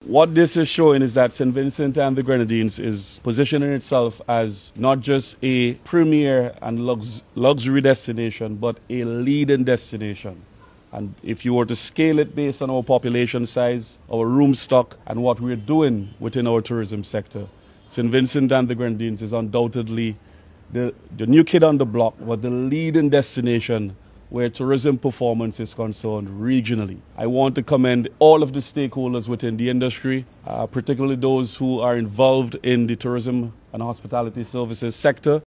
What this is showing is that St. Vincent and the Grenadines is positioning itself as not just a premier and luxury destination, but a leading destination. And if you were to scale it based on our population size, our room stock, and what we're doing within our tourism sector, St. Vincent and the Grenadines is undoubtedly the new kid on the block, but the leading destination where tourism performance is concerned regionally. I want to commend all of the stakeholders within the industry, particularly those who are involved in the tourism and hospitality services sector,